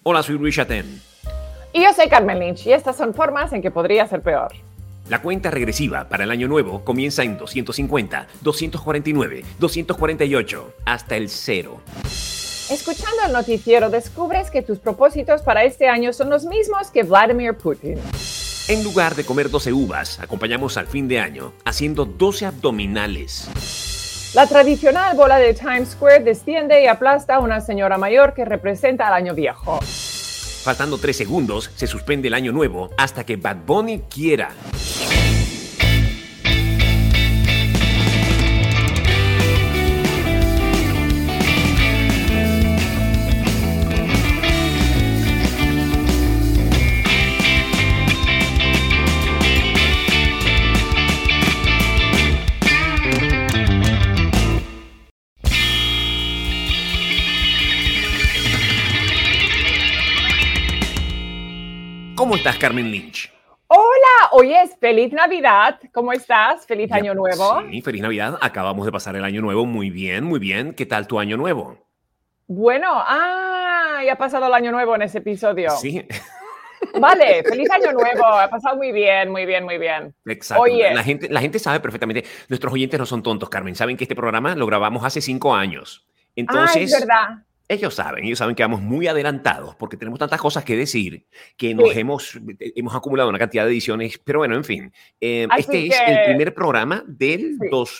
Hola, soy Luis Chatén. Y yo soy Carmen Lynch y estas son formas en que podría ser peor. La cuenta regresiva para el año nuevo comienza en 250, 249, 248, hasta el 0. Escuchando el noticiero descubres que tus propósitos para este año son los mismos que Vladimir Putin. En lugar de comer 12 uvas, acompañamos al fin de año haciendo 12 abdominales. La tradicional bola de Times Square desciende y aplasta a una señora mayor que representa al año viejo. Faltando 3 segundos, se suspende el año nuevo hasta que Bad Bunny quiera. ¿Cómo estás, Carmen Lynch? Hola, hoy es feliz Navidad. ¿Cómo estás? Feliz año nuevo. Sí, feliz Navidad. Acabamos de pasar el año nuevo. Muy bien, muy bien. ¿Qué tal tu año nuevo? Bueno, ya ha pasado el año nuevo en ese episodio. Sí. Vale, feliz año nuevo. Ha pasado muy bien, muy bien, muy bien. Exacto. Oye. La gente sabe perfectamente. Nuestros oyentes no son tontos, Carmen. Saben que este programa lo grabamos hace 5 años. Entonces, es verdad. ellos saben que vamos muy adelantados porque tenemos tantas cosas que decir que nos hemos acumulado una cantidad de ediciones. Pero bueno, en fin. Este es el primer programa del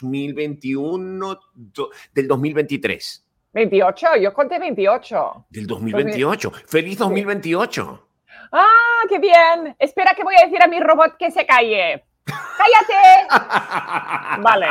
2021, del 2023. 28, yo conté 28. Del 2028. ¡Feliz 2028! ¡Ah, qué bien! Espera que voy a decir a mi robot que se calle. ¡Cállate! Vale.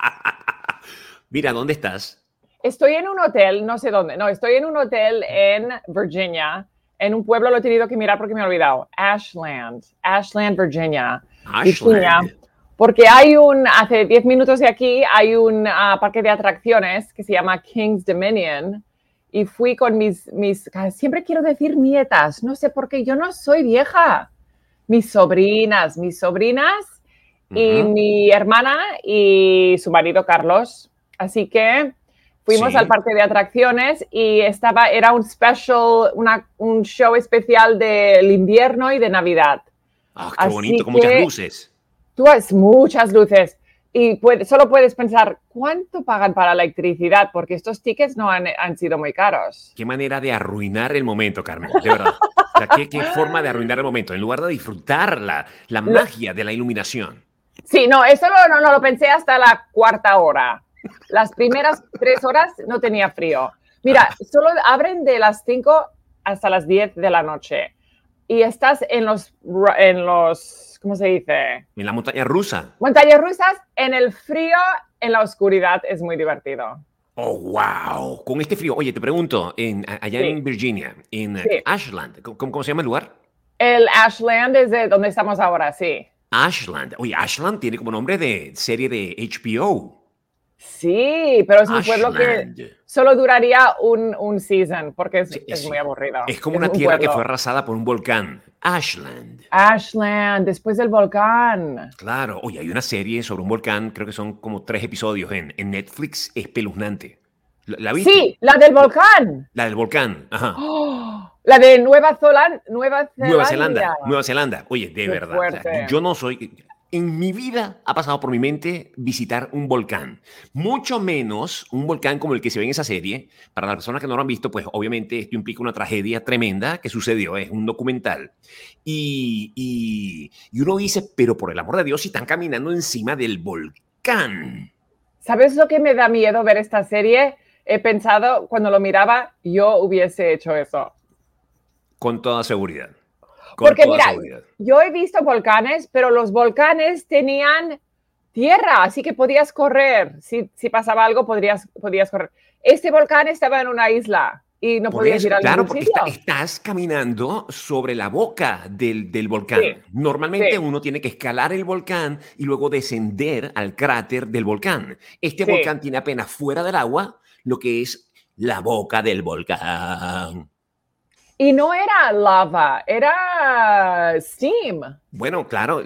Mira, ¿dónde estás? Estoy en un hotel, no sé dónde. No, estoy en un hotel en Virginia. En un pueblo lo he tenido que mirar porque me he olvidado. Ashland, Virginia. Ashland. Porque hace 10 minutos de aquí, hay un parque de atracciones que se llama King's Dominion. Y fui con siempre quiero decir nietas, no sé por qué, yo no soy vieja. Mis sobrinas y mi hermana y su marido Carlos. Así que fuimos al parque de atracciones y era un show especial del invierno y de Navidad. ¡Ah, qué bonito! Con muchas luces. Tú has muchas luces. Y solo puedes pensar, ¿cuánto pagan para la electricidad? Porque estos tickets no han sido muy caros. Qué manera de arruinar el momento, Carmen, de verdad. O sea, qué forma de arruinar el momento, en lugar de disfrutar la magia de la iluminación. Sí, no, eso no lo pensé hasta la cuarta hora. Las primeras 3 horas no tenía frío. Mira, solo abren de las 5 hasta las 10 de la noche. Y estás en los ¿cómo se dice? En la montaña rusa. Montañas rusas, en el frío, en la oscuridad, es muy divertido. ¡Oh, wow! Con este frío. Oye, te pregunto, allá en Virginia, en Ashland, ¿cómo se llama el lugar? El Ashland es de donde estamos ahora, sí. Ashland. Oye, Ashland tiene como nombre de serie de HBO. Sí, pero es un pueblo que solo duraría un season porque es muy aburrido. Es como una tierra que fue arrasada por un volcán. Ashland. Ashland, después del volcán. Claro. Oye, hay una serie sobre un volcán, creo que son como 3 episodios en Netflix, espeluznante. ¿La viste? Sí, la del volcán. La del volcán, ajá. Oh, la de Nueva Zelanda. Oye, de verdad. O sea, yo no soy... En mi vida ha pasado por mi mente visitar un volcán, mucho menos un volcán como el que se ve en esa serie. Para las personas que no lo han visto, pues obviamente esto implica una tragedia tremenda que sucedió, es un documental. Y uno dice, pero por el amor de Dios, si están caminando encima del volcán. ¿Sabes lo que me da miedo ver esta serie? He pensado, cuando lo miraba, yo hubiese hecho eso. Con toda seguridad. Porque mira, yo he visto volcanes, pero los volcanes tenían tierra, así que podías correr. Si pasaba algo, podías correr. Este volcán estaba en una isla y no podías ir a ningún sitio. Claro, porque estás caminando sobre la boca del volcán. Sí, Normalmente uno tiene que escalar el volcán y luego descender al cráter del volcán. Este volcán tiene apenas fuera del agua lo que es la boca del volcán. Y no era lava, era steam. Bueno, claro,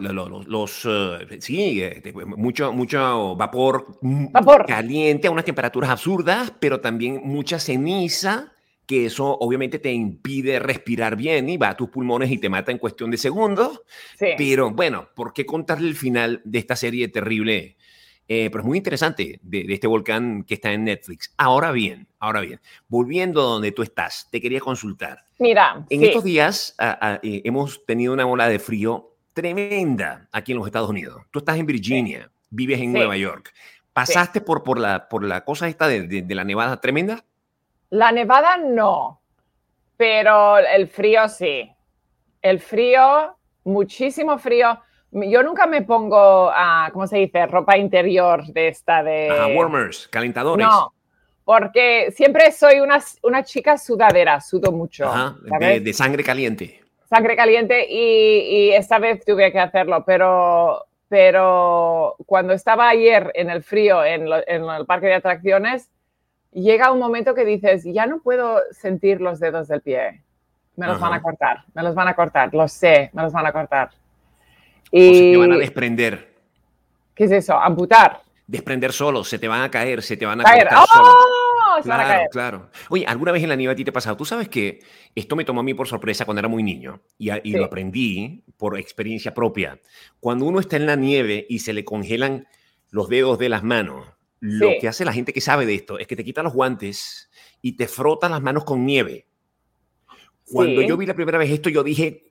mucho vapor caliente a unas temperaturas absurdas, pero también mucha ceniza que eso obviamente te impide respirar bien y va a tus pulmones y te mata en cuestión de segundos. Sí. Pero bueno, ¿por qué contarle el final de esta serie terrible? Pero es muy interesante de este volcán que está en Netflix. Ahora bien, volviendo a donde tú estás, te quería consultar. Mira, En estos días hemos tenido una ola de frío tremenda aquí en los Estados Unidos. Tú estás en Virginia, vives en Nueva York. ¿Pasaste por la cosa esta de la nevada tremenda? La nevada no, pero el frío sí. El frío, muchísimo frío. Yo nunca me pongo, ¿cómo se dice? Ropa interior de esta de... Ajá, warmers, calentadores. No, porque siempre soy una chica sudadera, sudo mucho. Ajá, de sangre caliente. Sangre caliente y esta vez tuve que hacerlo, pero cuando estaba ayer en el frío en el parque de atracciones, llega un momento que dices, ya no puedo sentir los dedos del pie. Me los van a cortar, lo sé, me los van a cortar. Y... O se te van a desprender. ¿Qué es eso? Amputar. Desprender solos, se te van a caer, se te van a cortar solos. Claro. Oye, ¿alguna vez en la nieve a ti te ha pasado? Tú sabes que esto me tomó a mí por sorpresa cuando era muy niño y lo aprendí por experiencia propia. Cuando uno está en la nieve y se le congelan los dedos de las manos, lo que hace la gente que sabe de esto es que te quita los guantes y te frota las manos con nieve. Cuando yo vi la primera vez esto, yo dije...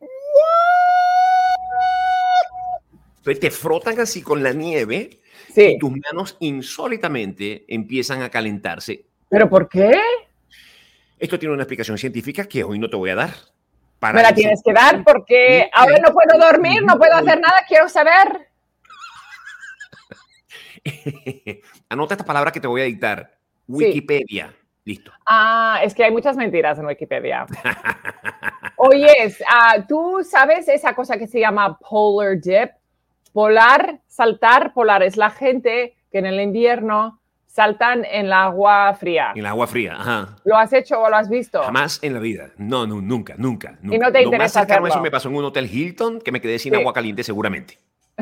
Entonces te frotan así con la nieve y tus manos insólitamente empiezan a calentarse. ¿Pero por qué? Esto tiene una explicación científica que hoy no te voy a dar. Me la tienes que dar porque ahora no puedo dormir, no puedo hacer nada, quiero saber. Anota esta palabra que te voy a dictar. Wikipedia. Listo. Es que hay muchas mentiras en Wikipedia. Oye, ¿tú sabes esa cosa que se llama polar dip? Polar, saltar polar. Es la gente que en el invierno saltan en el agua fría. En el agua fría, ajá. ¿Lo has hecho o lo has visto? Jamás en la vida. No, nunca. ¿Y no te interesa lo más cercano hacerlo? A eso me pasó en un hotel Hilton que me quedé sin agua caliente seguramente.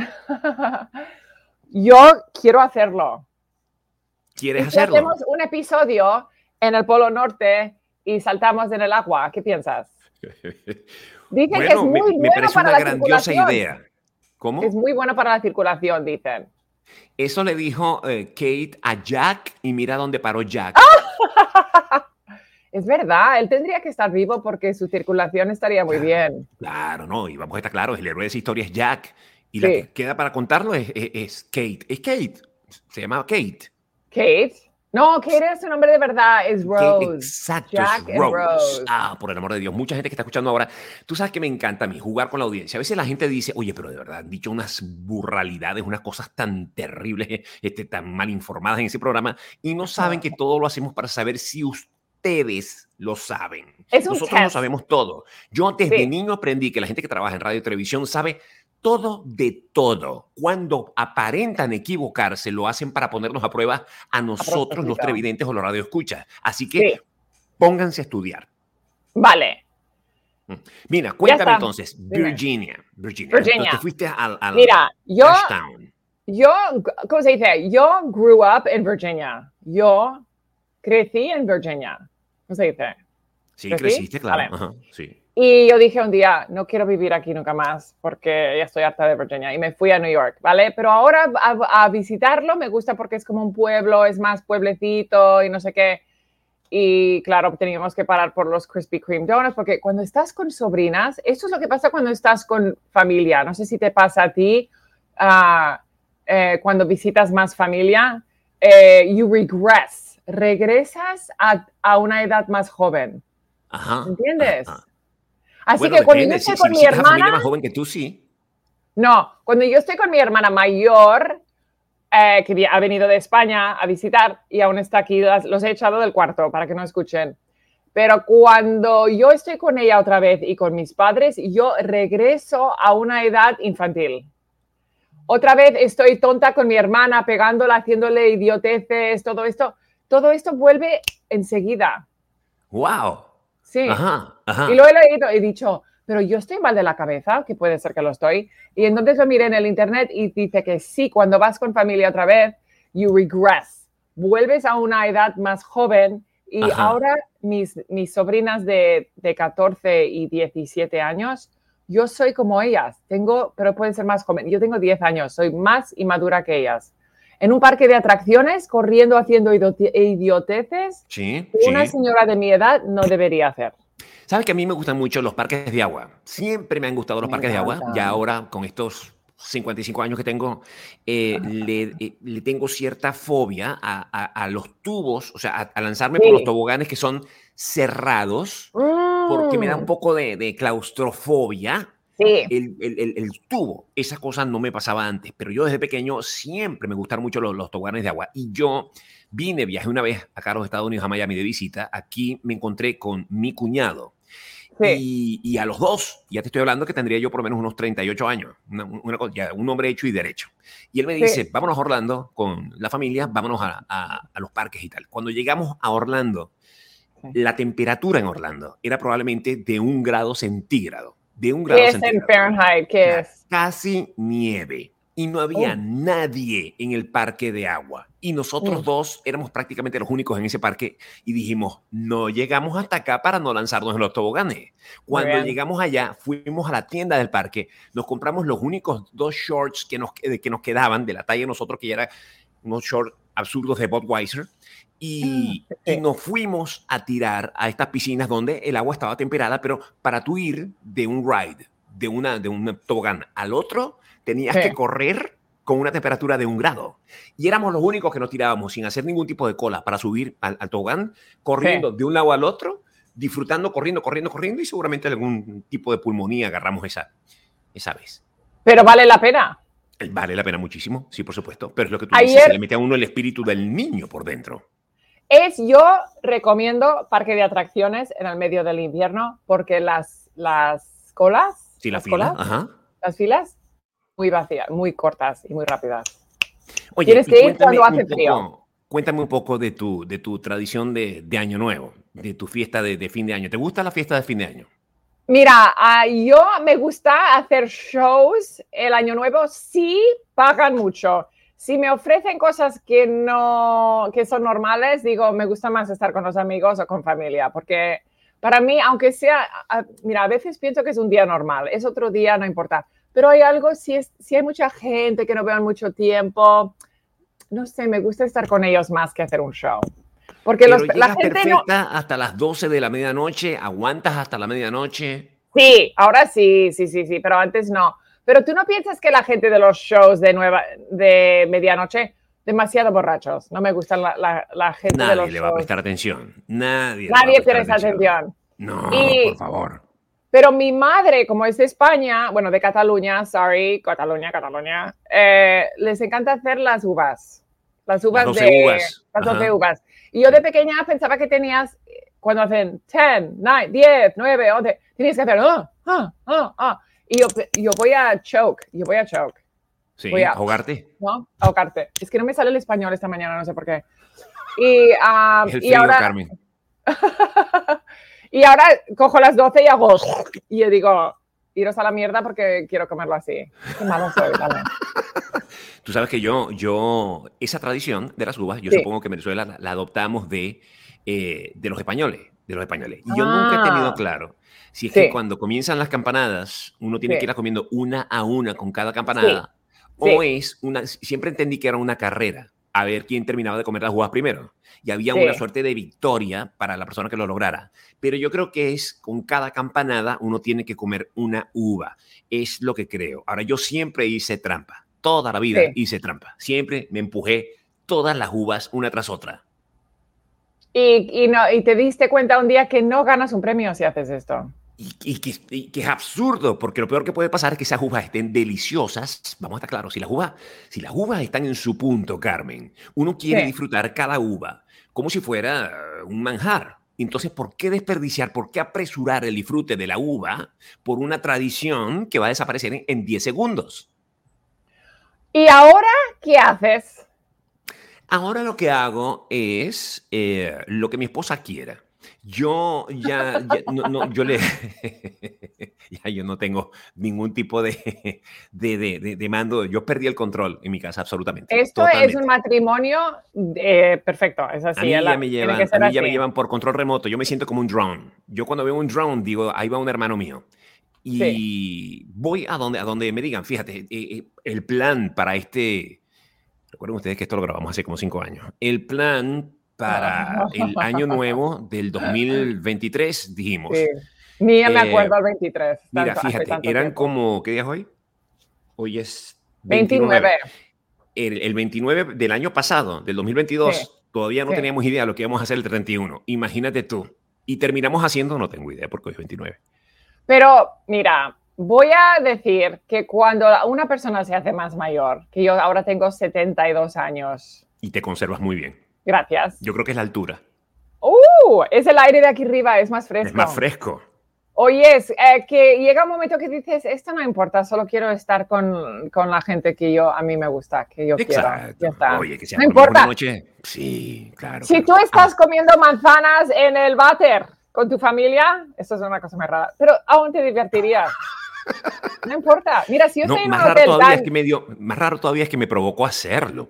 Yo quiero hacerlo. ¿Quieres hacerlo? Hacemos un episodio en el Polo Norte y saltamos en el agua. ¿Qué piensas? Dicen que es muy bueno me parece para una la grandiosa circulación. idea. ¿Cómo? Es muy bueno para la circulación, dicen. Eso le dijo Kate a Jack y mira dónde paró Jack. Es verdad, él tendría que estar vivo porque su circulación estaría muy bien. Claro, no, y vamos a estar claros, el héroe de esa historia es Jack y la que queda para contarlo es Kate. Es Kate, se llama Kate. ¿Kate? No, Kate es su nombre de verdad, es Rose. Exacto, Jack es Rose. Por el amor de Dios, mucha gente que está escuchando ahora, tú sabes que me encanta a mí jugar con la audiencia. A veces la gente dice, oye, pero de verdad han dicho unas burralidades, unas cosas tan terribles, tan mal informadas en ese programa y no saben que todo lo hacemos para saber si ustedes lo saben. Nosotros no sabemos todo. Yo desde niño aprendí que la gente que trabaja en radio y televisión sabe todo de todo. Cuando aparentan equivocarse, lo hacen para ponernos a prueba a nosotros, los televidentes o los radioescuchas. Así que pónganse a estudiar. Vale. Mira, cuéntame entonces, Virginia. Entonces, te fuiste al Mira, Ashtown. ¿Cómo se dice? Yo grew up in Virginia. Yo crecí en Virginia. ¿Cómo se dice? Sí, creciste, claro. Vale. Ajá, sí. Y yo dije un día, no quiero vivir aquí nunca más porque ya estoy harta de Virginia y me fui a New York, ¿vale? Pero ahora a visitarlo me gusta porque es como un pueblo, es más pueblecito y no sé qué. Y claro, teníamos que parar por los Krispy Kreme donuts porque cuando estás con sobrinas, esto es lo que pasa cuando estás con familia. No sé si te pasa a ti cuando visitas más familia, you regress, regresas a una edad más joven. Ajá. ¿Entiendes? Ajá. Así bueno, que cuando depende. yo estoy con mi hermana... familia más joven que tú, sí. No, cuando yo estoy con mi hermana mayor, que ha venido de España a visitar y aún está aquí, los he echado del cuarto para que no escuchen. Pero cuando yo estoy con ella otra vez y con mis padres, yo regreso a una edad infantil. Otra vez estoy tonta con mi hermana, pegándola, haciéndole idioteces, todo esto vuelve enseguida. ¡Wow! Sí. Ajá. Y luego he dicho, pero yo estoy mal de la cabeza, que puede ser que lo estoy. Y entonces lo miré en el internet y dice que sí, cuando vas con familia otra vez, you regress. Vuelves a una edad más joven Y ahora mis sobrinas de 14 y 17 años, yo soy como ellas. Pero pueden ser más jóvenes. Yo tengo 10 años, soy más inmadura que ellas. En un parque de atracciones, corriendo, haciendo idioteces, que una señora de mi edad no debería hacer. ¿Sabes que a mí me gustan mucho los parques de agua? Siempre me han gustado los parques de agua. Ya ahora, con estos 55 años que tengo, le tengo cierta fobia a los tubos, o sea, a lanzarme por los toboganes que son cerrados, porque me da un poco de claustrofobia. Sí. El tubo, esa cosa no me pasaba antes, pero yo desde pequeño siempre me gustaron mucho los toboganes de agua. Y yo viajé una vez acá a los Estados Unidos, a Miami, de visita. Aquí me encontré con mi cuñado. Sí. Y a los dos, ya te estoy hablando que tendría yo por lo menos unos 38 años, un hombre hecho y derecho. Y él me dice, vámonos a Orlando con la familia, vámonos a los parques y tal. Cuando llegamos a Orlando, la temperatura en Orlando era probablemente de 1 grado centígrado. De 1 grado centígrado. ¿Qué es en Fahrenheit? ¿Qué es? Casi nieve. Y no había nadie en el parque de agua. Y nosotros dos éramos prácticamente los únicos en ese parque. Y dijimos, no llegamos hasta acá para no lanzarnos en los toboganes. Cuando llegamos allá, fuimos a la tienda del parque. Nos compramos los únicos 2 shorts que nos quedaban de la talla de nosotros, que eran unos shorts absurdos de Budweiser. Y nos fuimos a tirar a estas piscinas donde el agua estaba temperada, pero para tú ir de un ride, de un tobogán al otro, tenías que correr con una temperatura de 1 grado. Y éramos los únicos que nos tirábamos sin hacer ningún tipo de cola para subir al tobogán, corriendo de un lado al otro, disfrutando, corriendo, y seguramente algún tipo de pulmonía agarramos esa vez. Pero vale la pena. Vale la pena muchísimo, sí, por supuesto. Pero es lo que tú dices, se le mete a uno el espíritu del niño por dentro. Yo recomiendo parque de atracciones en el medio del invierno porque las colas, sí, las filas, muy vacías, muy cortas y muy rápidas. Oye, tienes que ir cuando hace frío. Cuéntame un poco de tu tradición de Año Nuevo, de tu fiesta de fin de año. ¿Te gusta la fiesta de fin de año? Mira, yo me gusta hacer shows el Año Nuevo si pagan mucho. Si me ofrecen cosas que son normales, digo, me gusta más estar con los amigos o con familia, porque para mí, aunque sea, mira, a veces pienso que es un día normal, es otro día, no importa, pero hay algo, si hay mucha gente que no veo en mucho tiempo, no sé, me gusta estar con ellos más que hacer un show. Porque la gente perfecta hasta las 12 de la medianoche, ¿aguantas hasta la medianoche? Sí, ahora sí, pero antes no. Pero tú no piensas que la gente de los shows de medianoche, demasiado borrachos. No me gustan la gente de los shows. Nadie le va a prestar atención. Nadie presta atención. No, por favor. Pero mi madre, como es de España, bueno, de Cataluña, Cataluña, les encanta hacer las uvas. Las 12 uvas. Las 12 uvas. Y yo de pequeña pensaba que tenías, cuando hacen 10, 9, 10, 9, 11, tenías que hacer, Y yo voy a choke. Sí, ahogarte. ¿No? Ahogarte. Es que no me sale el español esta mañana, no sé por qué. Y ahora, Carmen. Y ahora cojo las 12 y hago, y yo digo, iros a la mierda porque quiero comerlo así. Qué malo soy, ¿vale? Tú sabes que yo esa tradición de las uvas, yo supongo que en Venezuela la adoptamos de los españoles. Y yo nunca he tenido claro si es que cuando comienzan las campanadas, uno tiene que irlas comiendo una a una con cada campanada, o es siempre entendí que era una carrera, a ver quién terminaba de comer las uvas primero. Y había una suerte de victoria para la persona que lo lograra. Pero yo creo que es con cada campanada uno tiene que comer una uva. Es lo que creo. Ahora, yo siempre hice trampa. Toda la vida hice trampa. Siempre me empujé todas las uvas una tras otra. Y te diste cuenta un día que no ganas un premio si haces esto. Y que es absurdo, porque lo peor que puede pasar es que esas uvas estén deliciosas. Vamos a estar claros, si las uvas están en su punto, Carmen, uno quiere disfrutar cada uva como si fuera un manjar. Entonces, ¿por qué desperdiciar, por qué apresurar el disfrute de la uva por una tradición que va a desaparecer en 10 segundos? ¿Y ahora qué haces? Ahora lo que hago es lo que mi esposa quiera. Yo ya Yo no tengo ningún tipo de mando. Yo perdí el control en mi casa, absolutamente. Esto Totalmente. es un matrimonio perfecto, es así. A mí ya me llevan por control remoto. Yo me siento como un drone. Yo cuando veo un drone digo, ahí va un hermano mío. Y voy a donde me digan, fíjate, el plan para recuerden ustedes que esto lo grabamos hace como 5 años. El plan para el año nuevo del 2023, dijimos. Sí. Ni me acuerdo el 23. Mira, fíjate, eran como, ¿qué día es hoy? Hoy es 29. El 29 del año pasado, del 2022, todavía no teníamos idea de lo que íbamos a hacer el 31. Imagínate tú. Y terminamos haciendo, no tengo idea, porque hoy es 29. Pero, mira, voy a decir que cuando una persona se hace más mayor, que yo ahora tengo 72 años. Y te conservas muy bien. Gracias. Yo creo que es la altura. Es el aire de aquí arriba, es más fresco. Es más fresco. Oye, que llega un momento que dices, esto no importa, solo quiero estar con la gente que a mí me gusta, que yo quiero. Ya está. Oye, que sea no importa. Una noche. Sí, claro. Si tú estás comiendo manzanas en el váter con tu familia, esto es una cosa muy rara, pero aún te divertirías. No importa. Mira, si yo estoy en un hotel... Más raro todavía es que me provocó hacerlo.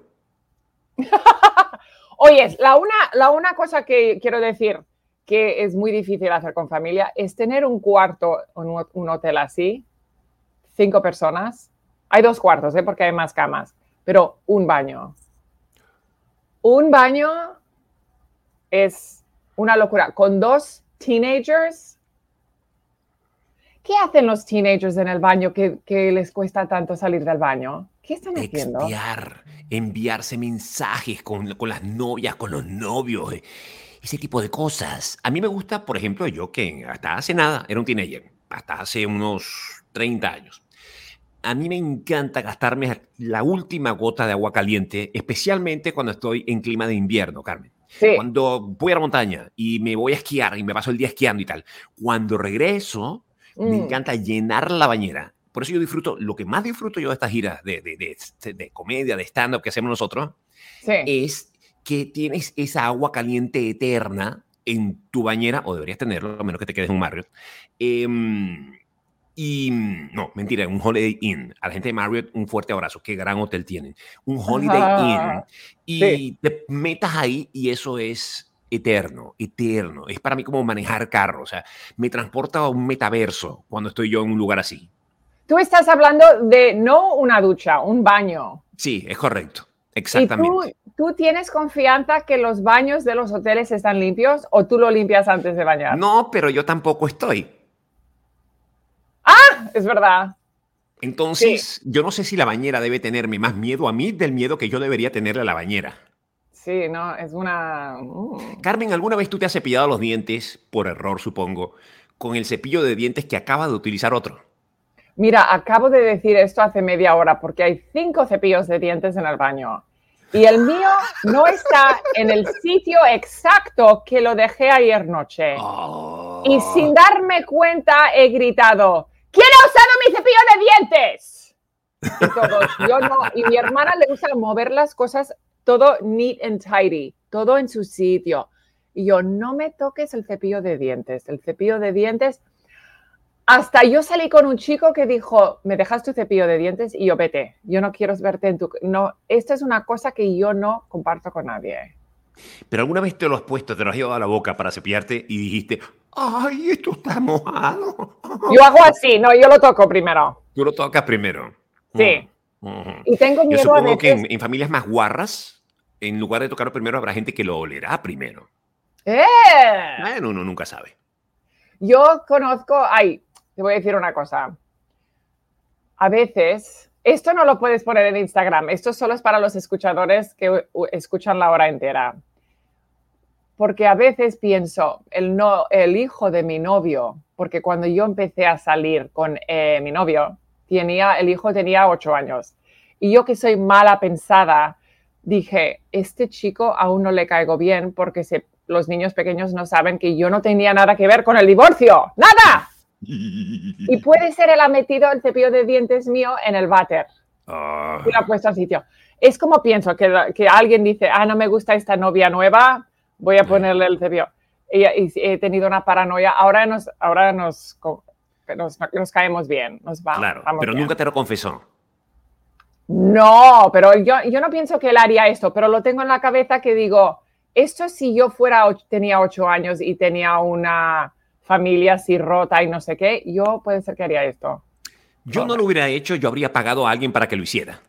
Oye, la una cosa que quiero decir que es muy difícil hacer con familia es tener un cuarto en un hotel así, 5 personas. Hay 2 cuartos, porque hay más camas, pero un baño. Un baño es una locura. Con 2 teenagers. ¿Qué hacen los teenagers en el baño que les cuesta tanto salir del baño? ¿Qué están haciendo? Enviarse mensajes con las novias, con los novios, ese tipo de cosas. A mí me gusta, por ejemplo, yo que hasta hace nada era un teenager, hasta hace unos 30 años. A mí me encanta gastarme la última gota de agua caliente, especialmente cuando estoy en clima de invierno, Carmen. Sí. Cuando voy a la montaña y me voy a esquiar y me paso el día esquiando y tal. Cuando regreso, me encanta llenar la bañera. Por eso yo lo que más disfruto yo de estas giras de comedia, de stand-up que hacemos nosotros, es que tienes esa agua caliente eterna en tu bañera, o deberías tenerlo, a menos que te quedes en un Marriott. No, mentira, en un Holiday Inn. A la gente de Marriott, un fuerte abrazo. Qué gran hotel tienen. Un Holiday Inn. Y te metas ahí y eso es eterno, eterno. Es para mí como manejar carro. O sea, me transporta a un metaverso cuando estoy yo en un lugar así. Tú estás hablando de no una ducha, un baño. Sí, es correcto. Exactamente. ¿Y tú tienes confianza que los baños de los hoteles están limpios o tú lo limpias antes de bañar? No, pero yo tampoco estoy. ¡Ah! Es verdad. Entonces, yo no sé si la bañera debe tenerme más miedo a mí del miedo que yo debería tenerle a la bañera. Sí, no, es una... Carmen, ¿alguna vez tú te has cepillado los dientes, por error supongo, con el cepillo de dientes que acaba de utilizar otro? Mira, acabo de decir esto hace media hora porque hay 5 cepillos de dientes en el baño. Y el mío no está en el sitio exacto que lo dejé ayer noche. Oh. Y sin darme cuenta he gritado, ¿quién ha usado mi cepillo de dientes? Y todos, yo no. Y mi hermana le gusta mover las cosas todo neat and tidy, todo en su sitio. Y yo, no me toques el cepillo de dientes. El cepillo de dientes... Hasta yo salí con un chico que dijo, ¿me dejas tu cepillo de dientes? Y yo, vete, yo no quiero verte en tu... No, esta es una cosa que yo no comparto con nadie. ¿Pero alguna vez te lo has puesto, te lo has llevado a la boca para cepillarte y dijiste, ¡ay, esto está mojado! Yo hago así, no, yo lo toco primero. Tú lo tocas primero. Sí. Y tengo miedo. Yo supongo que en familias más guarras, en lugar de tocarlo primero, habrá gente que lo olerá primero. Bueno, uno nunca sabe. Yo conozco... Te voy a decir una cosa. A veces, esto no lo puedes poner en Instagram. Esto solo es para los escuchadores que escuchan la hora entera. Porque a veces pienso, el hijo de mi novio, porque cuando yo empecé a salir con mi novio, el hijo tenía 8 años. Y yo que soy mala pensada, dije, este chico aún no le caigo bien porque los niños pequeños no saben que yo no tenía nada que ver con el divorcio. ¡Nada! Y puede ser él ha metido el cepillo de dientes mío en el váter y lo ha puesto al sitio. Es como pienso que alguien dice, no me gusta esta novia nueva, voy a ponerle el cepillo. Y he tenido una paranoia. Ahora nos nos caemos bien. Claro, pero bien. nunca te lo confesó. No, pero yo no pienso que él haría esto, pero lo tengo en la cabeza que digo, esto si yo tenía 8 años y tenía una familia así rota y no sé qué, yo puede ser que haría esto. Yo no lo hubiera hecho, yo habría pagado a alguien para que lo hiciera.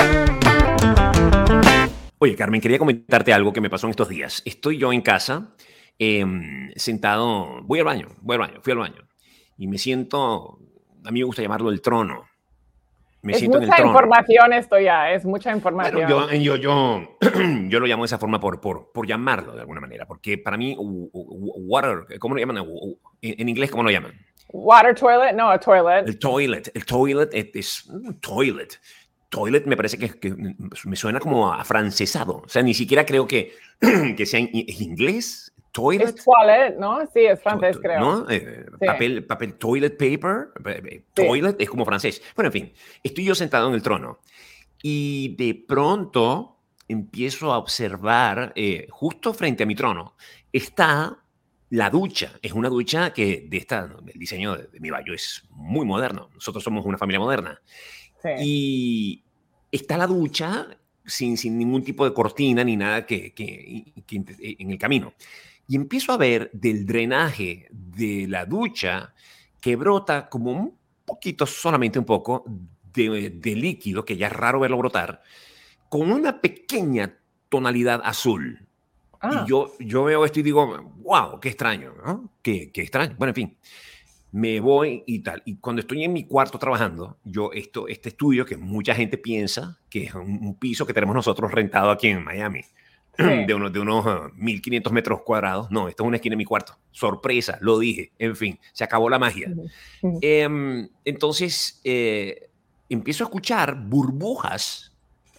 Oye, Carmen, quería comentarte algo que me pasó en estos días. Estoy yo en casa, sentado, fui al baño, y me siento, a mí me gusta llamarlo el trono. Me siento en el trono. Información esto ya, es mucha información. Bueno, yo lo llamo de esa forma por llamarlo de alguna manera, porque para mí, water, ¿cómo lo llaman? En inglés, ¿cómo lo llaman? Water toilet, no, a toilet. El toilet es toilet. Toilet me parece que me suena como afrancesado. O sea, ni siquiera creo que sea en inglés. Toilet. Es toilet, ¿no? Sí, es francés, creo. ¿No? Sí. Papel, toilet paper. Toilet es como francés. Bueno, en fin, estoy yo sentado en el trono y de pronto empiezo a observar, justo frente a mi trono, está la ducha. Es una ducha que el diseño de mi baño es muy moderno. Nosotros somos una familia moderna. Sí. Y está la ducha sin ningún tipo de cortina ni nada que en el camino. Y empiezo a ver del drenaje de la ducha que brota como un poquito, solamente un poco, de líquido, que ya es raro verlo brotar, con una pequeña tonalidad azul. Y yo veo esto y digo, wow, qué extraño, ¿no? Qué extraño. Bueno, en fin, me voy y tal. Y cuando estoy en mi cuarto trabajando, este estudio que mucha gente piensa que es un piso que tenemos nosotros rentado aquí en Miami, sí, de unos 1.500 metros cuadrados. No, esto es una esquina de mi cuarto. Sorpresa, lo dije. En fin, se acabó la magia. Entonces, empiezo a escuchar burbujas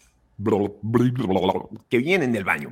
que vienen del baño.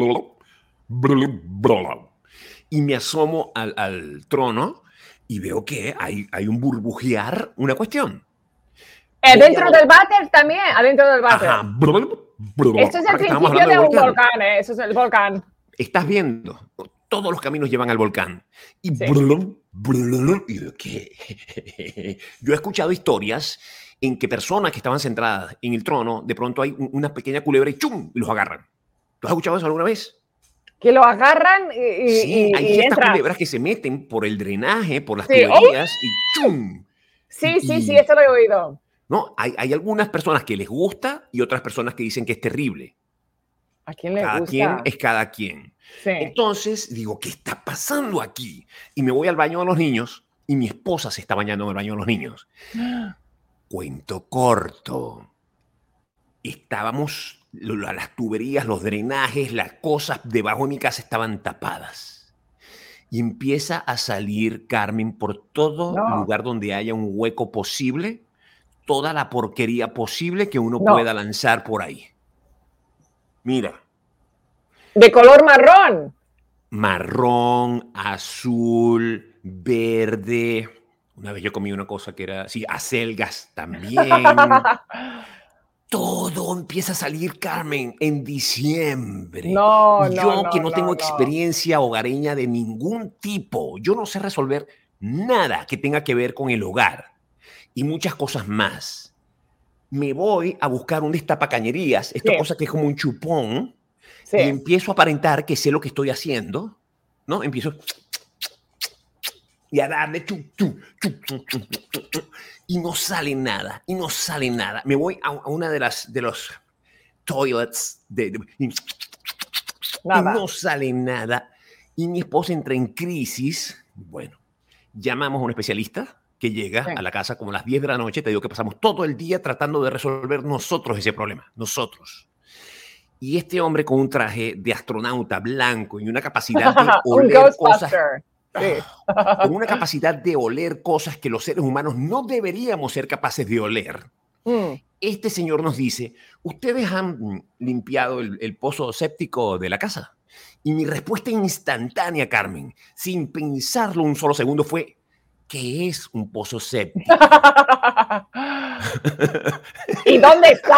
Y me asomo al trono y veo que hay un burbujear, una cuestión. Dentro del váter también, adentro del váter. Ajá. Esto es el principio de un volcán, eso es el volcán. Estás viendo, todos los caminos llevan al volcán. Y, sí, y ¿qué? Yo he escuchado historias en que personas que estaban centradas en el trono, de pronto hay una pequeña culebra y ¡chum! Y los agarran. ¿Tú has escuchado eso alguna vez? Que lo agarran sí, hay estas culebras que se meten por el drenaje, por las tuberías y ¡chum! Sí, eso lo he oído. No, hay algunas personas que les gusta y otras personas que dicen que es terrible. ¿A quién le gusta? Cada quien es cada quien. Sí. Entonces digo, ¿qué está pasando aquí? Y me voy al baño de los niños y mi esposa se está bañando en el baño de los niños. Cuento corto. Estábamos, las tuberías, los drenajes, las cosas debajo de mi casa estaban tapadas. Y empieza a salir, Carmen, por todo lugar donde haya un hueco posible, toda la porquería posible que uno pueda lanzar por ahí. Mira. ¿De color marrón? Marrón, azul, verde. Una vez yo comí una cosa que era, sí, acelgas también. Todo empieza a salir, Carmen, en diciembre. Yo que no tengo experiencia hogareña de ningún tipo. Yo no sé resolver nada que tenga que ver con el hogar. Y muchas cosas más. Me voy a buscar un destapacañerías, esta cosa que es como un chupón, y empiezo a aparentar que sé lo que estoy haciendo, ¿no? Empiezo y a darle y no sale nada, Me voy a una de los toilets y no sale nada. Y mi esposa entra en crisis. Bueno, llamamos a un especialista que llega a la casa como a las 10 de la noche. Te digo que pasamos todo el día tratando de resolver nosotros ese problema. Nosotros. Y este hombre con un traje de astronauta blanco y una capacidad de oler cosas. Con una capacidad de oler cosas que los seres humanos no deberíamos ser capaces de oler. Este señor nos dice, ¿ustedes han limpiado el pozo séptico de la casa? Y mi respuesta instantánea, Carmen, sin pensarlo un solo segundo, fue, ¿qué es un pozo séptico? ¿Y dónde está?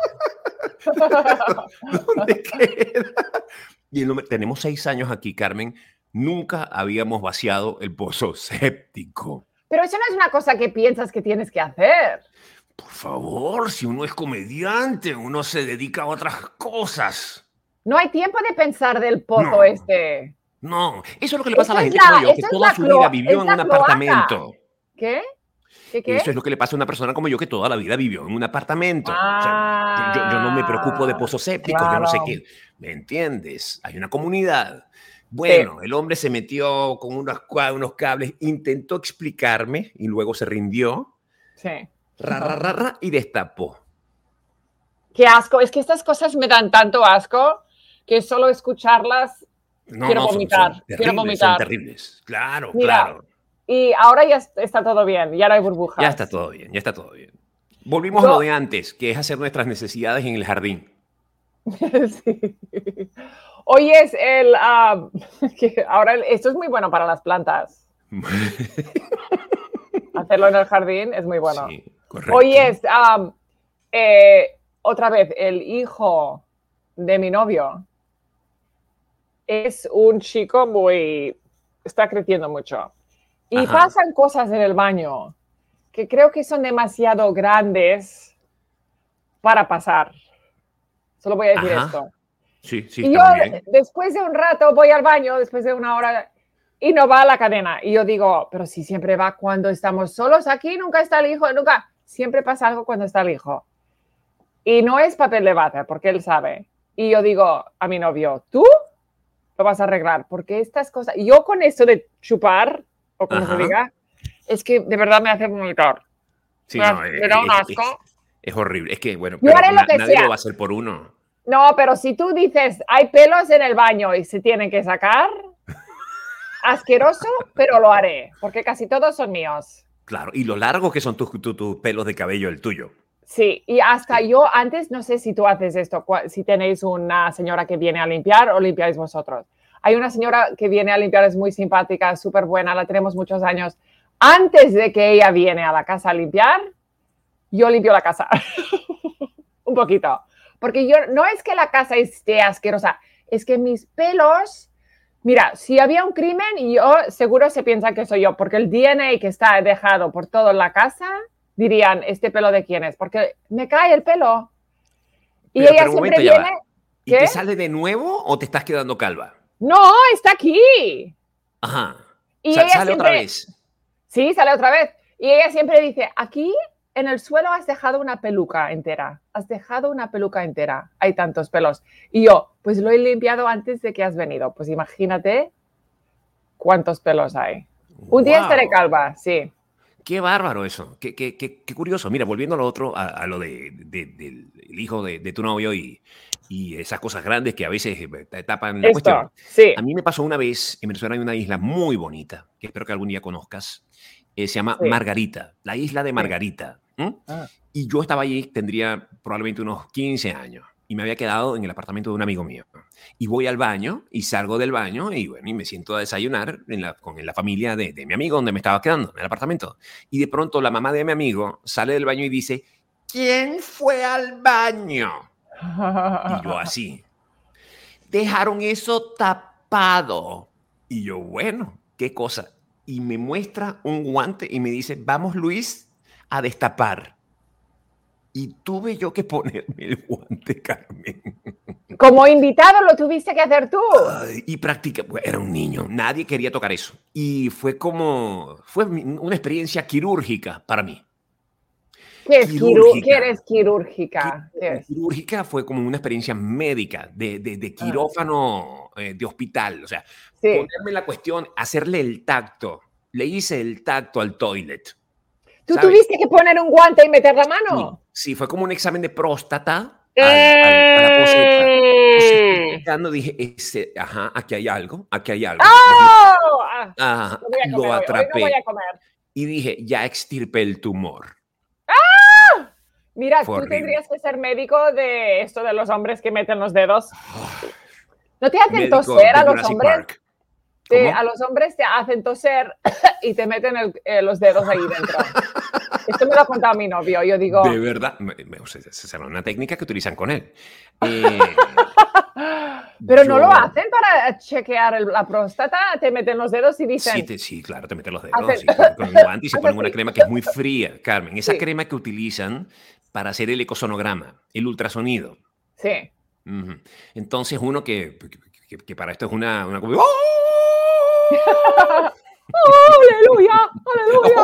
¿Dónde queda? Y tenemos 6 años aquí, Carmen. Nunca habíamos vaciado el pozo séptico. Pero eso no es una cosa que piensas que tienes que hacer. Por favor, si uno es comediante, uno se dedica a otras cosas. No hay tiempo de pensar del pozo este. No, eso es lo que le pasa a la gente como yo, que toda su vida vivió en un apartamento. ¿Qué? ¿Qué? Eso es lo que le pasa a una persona como yo, que toda la vida vivió en un apartamento. O sea, yo no me preocupo de pozos sépticos, yo no sé qué. ¿Me entiendes? Hay una comunidad. Bueno, el hombre se metió con unos cables, intentó explicarme y luego se rindió. Sí. Y destapó. Qué asco. Es que estas cosas me dan tanto asco que solo escucharlas quiero vomitar. Quiero vomitar. Son terribles. Claro, mira, claro. Y ahora ya está todo bien, ya no hay burbujas. Ya está todo bien, ya está todo bien. Volvimos a lo de antes, que es hacer nuestras necesidades en el jardín. Sí. Hoy es ahora esto es muy bueno para las plantas. Hacerlo en el jardín es muy bueno. Sí, correcto. Hoy es otra vez el hijo de mi novio. Es un chico está creciendo mucho. Y pasan cosas en el baño que creo que son demasiado grandes para pasar. Solo voy a decir esto. Sí, y yo, después de un rato, voy al baño, después de una hora, y no va a la cadena. Y yo digo, pero si siempre va cuando estamos solos aquí, nunca está el hijo, nunca. Siempre pasa algo cuando está el hijo. Y no es papel de váter, porque él sabe. Y yo digo a mi novio, ¿tú lo vas a arreglar? Porque estas cosas... Yo con esto de chupar, o como se diga, es que de verdad me hace vomitar. Sí, me da un asco. Es horrible. Es que, bueno, yo haré lo que nadie sea. lo va a hacer por uno. No, pero si tú dices, hay pelos en el baño y se tienen que sacar, asqueroso, pero lo haré, porque casi todos son míos. Claro, y lo largo que son tus pelos de cabello, el tuyo. Sí, y hasta yo antes, no sé si tú haces esto, si tenéis una señora que viene a limpiar o limpiáis vosotros. Hay una señora que viene a limpiar, es muy simpática, súper buena, la tenemos muchos años. Antes de que ella viene a la casa a limpiar, yo limpio la casa. Un poquito. Porque no es que la casa esté asquerosa, es que mis pelos... Mira, si había un crimen, yo seguro se piensa que soy yo, porque el DNA que está dejado por toda la casa, dirían, ¿este pelo de quién es? Porque me cae el pelo. Y ella siempre viene... ¿Y te sale de nuevo o te estás quedando calva? No, está aquí. Ajá. Y sale otra vez. Sí, sale otra vez. Y ella siempre dice, aquí en el suelo has dejado una peluca entera. Has dejado una peluca entera. Hay tantos pelos. Y yo, pues lo he limpiado antes de que has venido. Pues imagínate cuántos pelos hay. Un día estaré calva, sí. Qué bárbaro eso. Qué curioso. Mira, volviendo a lo otro, a lo del hijo de tu novio y esas cosas grandes que a veces te tapan la cuestión. Sí. A mí me pasó una vez, en Venezuela hay una isla muy bonita, que espero que algún día conozcas, se llama Margarita, la isla de Margarita. Y yo estaba allí, tendría probablemente unos 15 años, y me había quedado en el apartamento de un amigo mío. Y voy al baño, y salgo del baño, y bueno, y me siento a desayunar con la familia de mi amigo, donde me estaba quedando, en el apartamento. Y de pronto la mamá de mi amigo sale del baño y dice, ¿quién fue al baño? Y yo así, dejaron eso tapado. Y yo, bueno, ¿qué cosa? Y me muestra un guante y me dice, vamos Luis a destapar. Y tuve yo que ponerme el guante, Carmen. Como invitado lo tuviste que hacer tú. Y era un niño, nadie quería tocar eso. Y fue una experiencia quirúrgica para mí. ¿Qué eres quirúrgica? Quirúrgica fue como una experiencia médica, de quirófano, de hospital. O sea, ponerme la cuestión, hacerle el tacto. Le hice el tacto al toilet. ¿Tú tuviste que poner un guante y meter la mano? Sí, fue como un examen de próstata a la poseta. Entonces, dije, aquí hay algo, aquí hay algo. Lo atrapé. Hoy no voy a comer. Y dije, ya extirpé el tumor. Mira, tú tendrías que ser médico de esto de los hombres que meten los dedos. ¿No te hacen toser a los hombres? A los hombres te hacen toser y te meten los dedos ahí dentro. Esto me lo ha contado mi novio. Yo digo... De verdad. Esa es una técnica que utilizan con él. Pero no lo hacen para chequear la próstata, te meten los dedos y dicen... Sí, claro, te meten los dedos. Sí, con un guante y se ponen una crema que es muy fría, Carmen. Esa crema que utilizan para hacer el ecosonograma, el ultrasonido. Sí. Entonces uno que para esto es una ¡oh! ¡Aleluya! ¡Aleluya!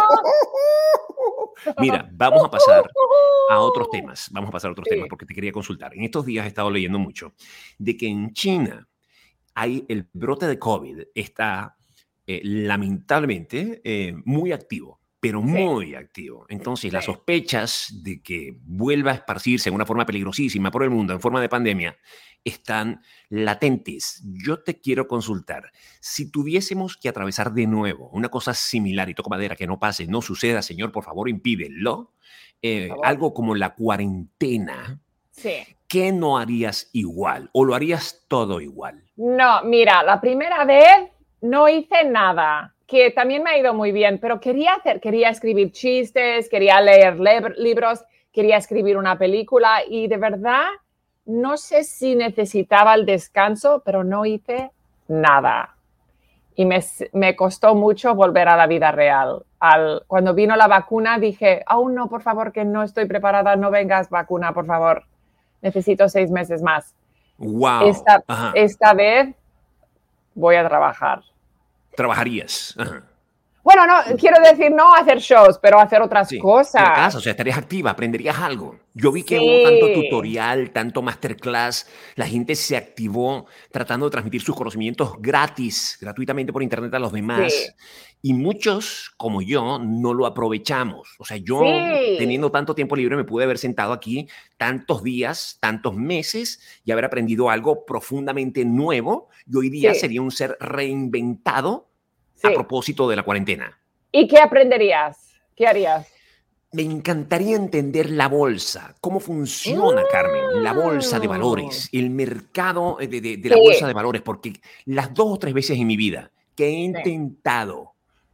Mira, vamos a pasar a otros temas. Vamos a pasar a otros temas porque te quería consultar. En estos días he estado leyendo mucho de que en China hay el brote de COVID. Está lamentablemente muy activo, pero muy activo. Entonces, las sospechas de que vuelva a esparcirse de una forma peligrosísima por el mundo, en forma de pandemia, están latentes. Yo te quiero consultar, si tuviésemos que atravesar de nuevo una cosa similar, y toco madera que no pase, no suceda, Señor, por favor, impídelo, algo como la cuarentena, ¿qué no harías igual? ¿O lo harías todo igual? No, mira, la primera vez no hice nada, que también me ha ido muy bien, pero quería escribir chistes, quería leer libros, quería escribir una película y de verdad no sé si necesitaba el descanso, pero no hice nada. Y me costó mucho volver a la vida real. Cuando vino la vacuna dije, no, por favor, que no estoy preparada, no vengas vacuna, por favor. Necesito 6 meses más. Wow. Esta vez voy a trabajar. ¿Trabajarías? Ajá. Bueno, no, quiero decir no hacer shows, pero hacer otras cosas. O sea, estarías activa, aprenderías algo. Yo vi que hubo tanto tutorial, tanto masterclass, la gente se activó tratando de transmitir sus conocimientos gratuitamente por internet a los demás. Y muchos, como yo, no lo aprovechamos. O sea, yo teniendo tanto tiempo libre me pude haber sentado aquí tantos días, tantos meses y haber aprendido algo profundamente nuevo. Y hoy día sería un ser reinventado a propósito de la cuarentena. ¿Y qué aprenderías? ¿Qué harías? Me encantaría entender la bolsa, cómo funciona, Carmen, la bolsa de valores, el mercado de la bolsa de valores, porque las 2 o 3 veces en mi vida que he intentado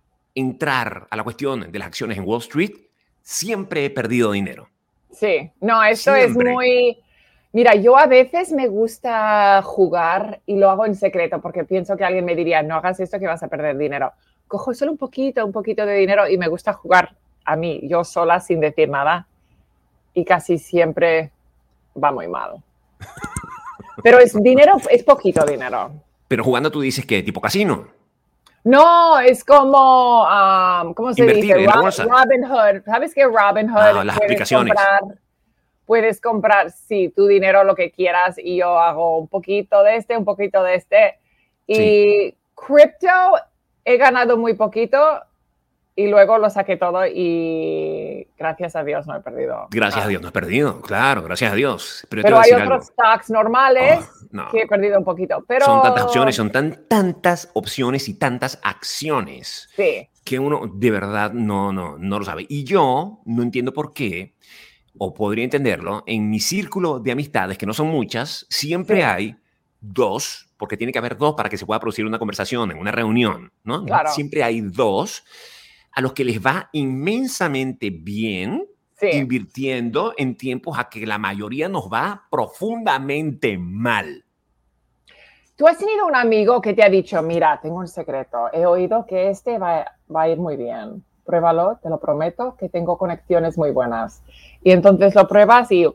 entrar a la cuestión de las acciones en Wall Street, siempre he perdido dinero. Sí, no, esto es muy... Mira, yo a veces me gusta jugar y lo hago en secreto porque pienso que alguien me diría, no hagas esto que vas a perder dinero. Cojo solo un poquito de dinero y me gusta jugar a mí, yo sola, sin decir nada. Y casi siempre va muy mal. Pero es poquito dinero. Pero jugando tú dices que tipo casino. No, es como, ¿cómo se invertir dice? En la bolsa. Robinhood. ¿Sabes qué Robinhood? Las aplicaciones. Puedes comprar, tu dinero, lo que quieras, y yo hago un poquito de este, un poquito de este. Y cripto he ganado muy poquito y luego lo saqué todo y gracias a Dios no he perdido. Gracias a Dios no he perdido, claro, gracias a Dios. Pero hay otros stocks normales que he perdido un poquito. Pero... Son tantas opciones, son tantas opciones y tantas acciones que uno de verdad no lo sabe. Y yo no entiendo por qué, o podría entenderlo, en mi círculo de amistades, que no son muchas, siempre hay 2, porque tiene que haber 2 para que se pueda producir una conversación en una reunión, ¿no? Claro. Siempre hay 2 a los que les va inmensamente bien invirtiendo en tiempos a que la mayoría nos va profundamente mal. ¿Tú has tenido un amigo que te ha dicho, mira, tengo un secreto, he oído que va a ir muy bien? Pruébalo, te lo prometo, que tengo conexiones muy buenas. Y entonces lo pruebas y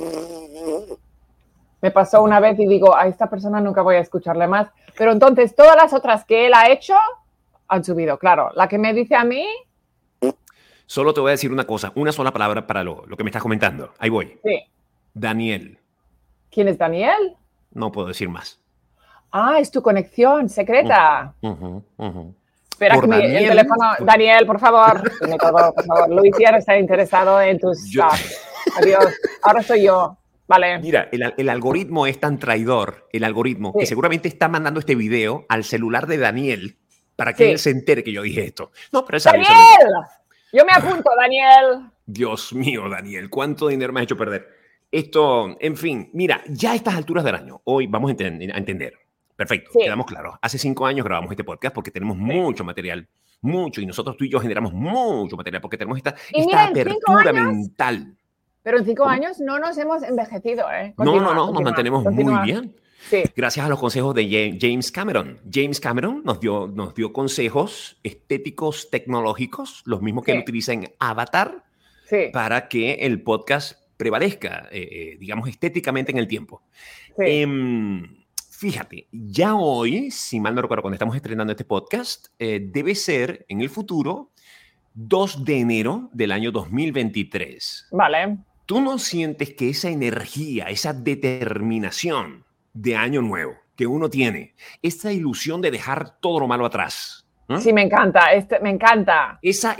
me pasó una vez y digo, a esta persona nunca voy a escucharle más. Pero entonces todas las otras que él ha hecho han subido. Claro, la que me dice a mí... Solo te voy a decir una cosa, una sola palabra para lo que me estás comentando. Ahí voy. Sí. Daniel. ¿Quién es Daniel? No puedo decir más. Es tu conexión secreta. Espera que el teléfono... Daniel, por favor. Por favor. Luis ya no está interesado en tus stocks. Adiós. Ahora soy yo. Vale. Mira, el algoritmo es tan traidor, que seguramente está mandando este video al celular de Daniel para que él se entere que yo dije esto. No, pero ¡Daniel! Yo me apunto, Daniel. Dios mío, Daniel, ¿cuánto dinero me has hecho perder? Esto, en fin, mira, ya a estas alturas del año, hoy vamos a entender. Perfecto, quedamos claros. Hace 5 años grabamos este podcast porque tenemos mucho material, y nosotros tú y yo generamos mucho material porque tenemos esta apertura mental. Pero en 5 años no nos hemos envejecido, ¿eh? No, nos mantenemos muy bien. Sí. Gracias a los consejos de James Cameron. James Cameron nos dio consejos estéticos tecnológicos, los mismos que él utiliza en Avatar, para que el podcast prevalezca, digamos, estéticamente en el tiempo. Sí. Fíjate, ya hoy, si mal no recuerdo, cuando estamos estrenando este podcast, debe ser en el futuro 2 de enero del año 2023. Vale. ¿Tú no sientes que esa energía, esa determinación de año nuevo que uno tiene, esa ilusión de dejar todo lo malo atrás? Sí, me encanta, me encanta.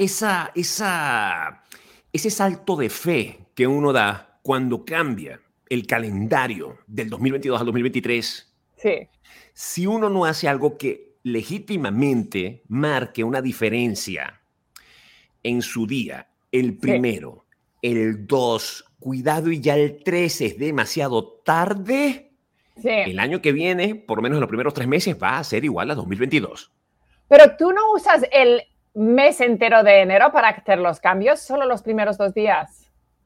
Ese salto de fe que uno da cuando cambia el calendario del 2022 al 2023. Sí. Si uno no hace algo que legítimamente marque una diferencia en su día, el primero, el 2, cuidado y ya el 3 es demasiado tarde, el año que viene, por lo menos en los primeros 3 meses, va a ser igual a 2022. Pero tú no usas el mes entero de enero para hacer los cambios, solo los primeros 2 días.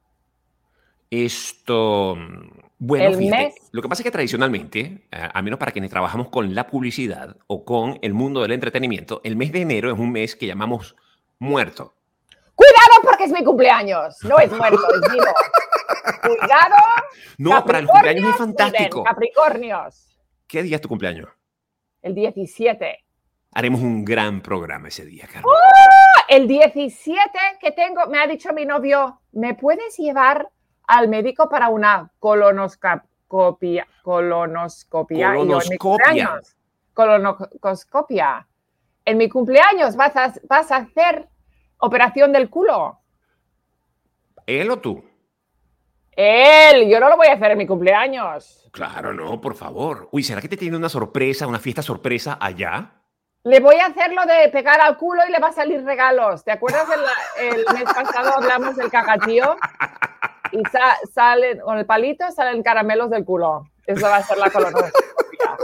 Bueno, fíjate, lo que pasa es que tradicionalmente, a menos para quienes trabajamos con la publicidad o con el mundo del entretenimiento, el mes de enero es un mes que llamamos muerto. ¡Cuidado porque es mi cumpleaños! No es muerto, es vivo. ¡Cuidado! No, para el cumpleaños es fantástico. Capricornios. ¿Qué día es tu cumpleaños? El 17. Haremos un gran programa ese día, Carmen. El 17 que tengo, me ha dicho mi novio, ¿me puedes llevar al médico para una colonoscopia? Colonoscopia. Colonoscopia. En mi cumpleaños vas a hacer operación del culo. ¿Él o tú? Él, yo no lo voy a hacer en mi cumpleaños. Claro, no, por favor. Uy, ¿será que te tiene una sorpresa, una fiesta sorpresa allá? Le voy a hacer lo de pegar al culo y le va a salir regalos. ¿Te acuerdas el mes pasado hablamos del cagatío? Y salen, con el palito salen caramelos del culo. Eso va a ser la colonoscopia.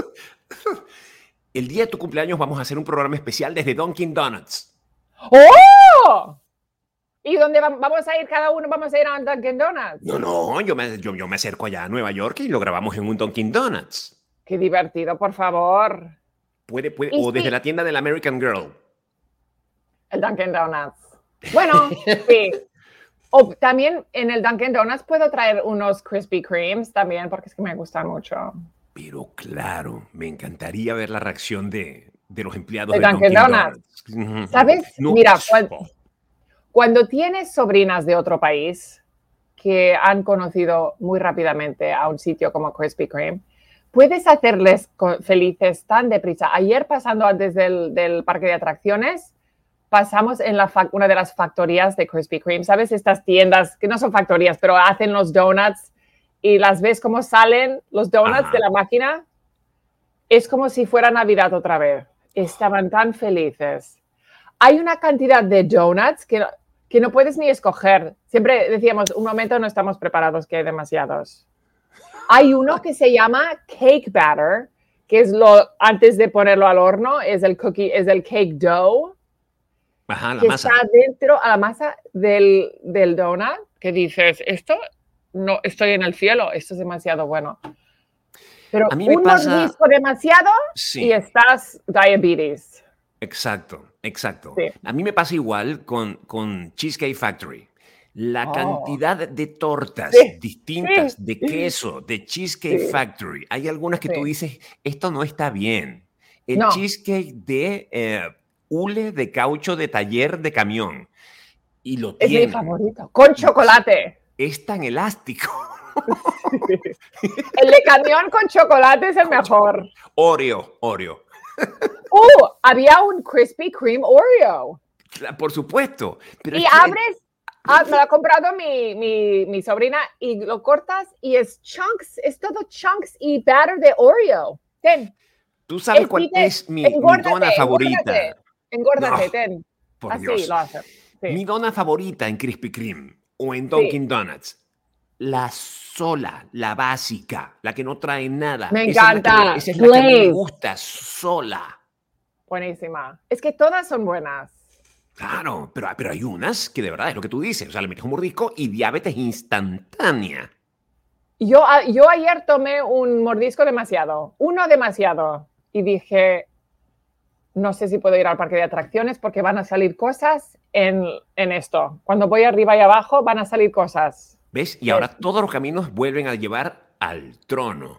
El día de tu cumpleaños vamos a hacer un programa especial desde Dunkin' Donuts. ¡Oh! ¿Y dónde vamos a ir cada uno? ¿Vamos a ir a un Dunkin' Donuts? No, yo me acerco allá a Nueva York y lo grabamos en un Dunkin' Donuts. Qué divertido, por favor. Puede, o desde la tienda del American Girl. El Dunkin' Donuts. Bueno, sí. O también en el Dunkin' Donuts puedo traer unos Krispy Kremes también, porque es que me gustan mucho. Pero claro, me encantaría ver la reacción de los empleados de Dunkin' Donuts. ¿Sabes? No, mira, cuando tienes sobrinas de otro país que han conocido muy rápidamente a un sitio como Krispy Kreme, puedes hacerles felices tan deprisa. Ayer, pasando antes del parque de atracciones, pasamos en una de las factorías de Krispy Kreme. ¿Sabes? Estas tiendas, que no son factorías, pero hacen los donuts y las ves cómo salen los donuts de la máquina. Es como si fuera Navidad otra vez. Estaban tan felices. Hay una cantidad de donuts que no puedes ni escoger. Siempre decíamos, un momento no estamos preparados, que hay demasiados. Hay uno que se llama cake batter, que es antes de ponerlo al horno, es el cake dough. Ajá, la que masa. Está dentro a la masa del donut, que dices, esto no, estoy en el cielo, esto es demasiado bueno. Pero a mí me pasa mordisco demasiado y estás diabetes. Exacto. Sí. A mí me pasa igual con Cheesecake Factory. La cantidad de tortas distintas de queso de Cheesecake Factory. Hay algunas que tú dices, esto no está bien. El cheesecake de hule de caucho de taller de camión. Y lo tiene. Es mi favorito. Con chocolate. Es tan elástico. El de camión con chocolate es el mejor. Oreo. Había un Krispy Kreme Oreo. Por supuesto. Pero y abres, me lo ha comprado mi sobrina y lo cortas y es chunks, es todo chunks y batter de Oreo. Ten. ¿Tú sabes cuál es mi dona favorita? Engórdate, ten. Por Así Dios. lo hace. Sí. Mi dona favorita en Krispy Kreme o en Dunkin' Donuts. La sola, la básica, la que no trae nada. Me encanta. Esa es la que me gusta, sola. Buenísima. Es que todas son buenas. Claro, pero hay unas que de verdad es lo que tú dices. O sea, le metes un mordisco y diabetes instantánea. Yo ayer tomé un mordisco demasiado, uno demasiado, y dije, no sé si puedo ir al parque de atracciones porque van a salir cosas en esto. Cuando voy arriba y abajo van a salir cosas. ¿Ves? Y ahora todos los caminos vuelven a llevar al trono.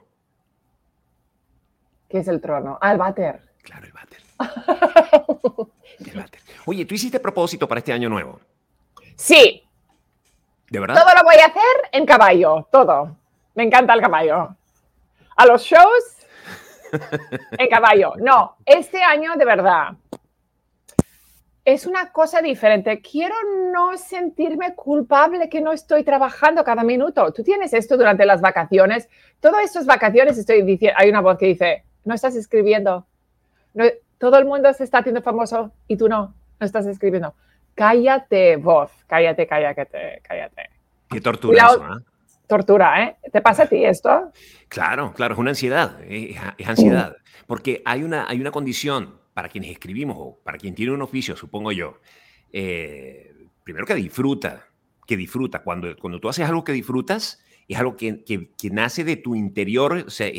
¿Qué es el trono? Ah, el váter. Claro, el váter. El váter. Oye, ¿tú hiciste propósito para este año nuevo? Sí. ¿De verdad? Todo lo voy a hacer en caballo, todo. Me encanta el caballo. A los shows, en caballo. No, este año de verdad es una cosa diferente. Quiero no sentirme culpable que no estoy trabajando cada minuto. Tú tienes esto durante las vacaciones. Todas estas vacaciones estoy diciendo, hay una voz que dice, no estás escribiendo. No, todo el mundo se está haciendo famoso y tú no estás escribiendo. Cállate, voz. Cállate. Qué tortura eso, ¿eh? Tortura, ¿eh? ¿Te pasa a ti esto? Claro, es una ansiedad, es ansiedad. Porque hay una condición para quienes escribimos o para quien tiene un oficio, supongo yo. Primero que disfruta. Cuando tú haces algo que disfrutas, es algo que nace de tu interior, o sea,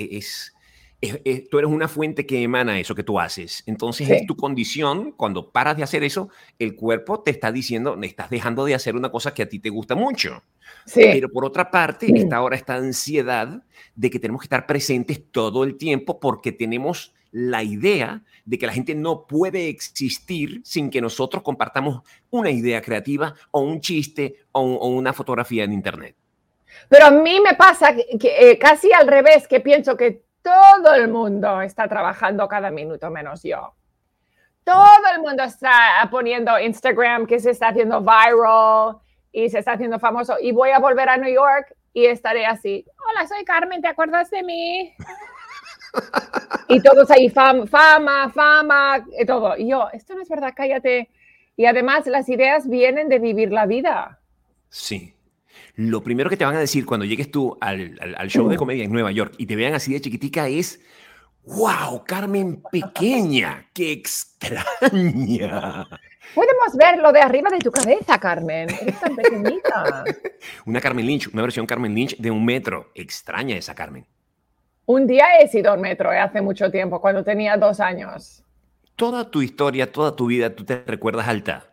tú eres una fuente que emana eso que tú haces. Entonces es tu condición. Cuando paras de hacer eso, el cuerpo te está diciendo, estás dejando de hacer una cosa que a ti te gusta mucho. Sí. Pero por otra parte, está ahora esta ansiedad de que tenemos que estar presentes todo el tiempo porque tenemos la idea de que la gente no puede existir sin que nosotros compartamos una idea creativa o un chiste o una fotografía en internet. Pero a mí me pasa que casi al revés, que pienso que todo el mundo está trabajando cada minuto menos yo. Todo el mundo está poniendo Instagram que se está haciendo viral y se está haciendo famoso. Y voy a volver a New York y estaré así. Hola, soy Carmen, ¿te acuerdas de mí? Y todos ahí, fama, y todo. Y yo, esto no es verdad, cállate. Y además las ideas vienen de vivir la vida. Sí. Lo primero que te van a decir cuando llegues tú al show de comedia en Nueva York y te vean así de chiquitica es, ¡wow, Carmen pequeña! ¡Qué extraña! Podemos verlo de arriba de tu cabeza, Carmen. Eres tan pequeñita. Una Carmen Lynch, una versión Carmen Lynch de 1 metro. Extraña esa Carmen. Un día he sido al metro hace mucho tiempo, cuando tenía 2 años. Toda tu historia, toda tu vida, ¿tú te recuerdas alta?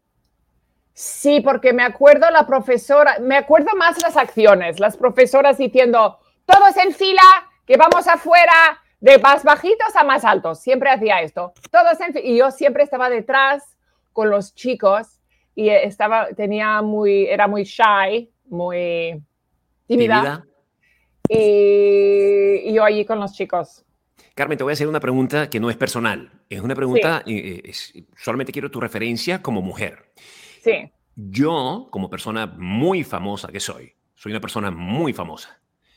Sí, porque me acuerdo la profesora, me acuerdo más las acciones, las profesoras diciendo, todos en fila, que vamos afuera, de más bajitos a más altos. Siempre hacía esto. Todos en fila. Y yo siempre estaba detrás con los chicos y era muy shy, muy tímida. Y yo allí con los chicos. Carmen, te voy a hacer una pregunta que no es personal. Es una pregunta, solamente quiero tu referencia como mujer. Sí. Yo, como persona muy famosa que soy una persona muy famosa.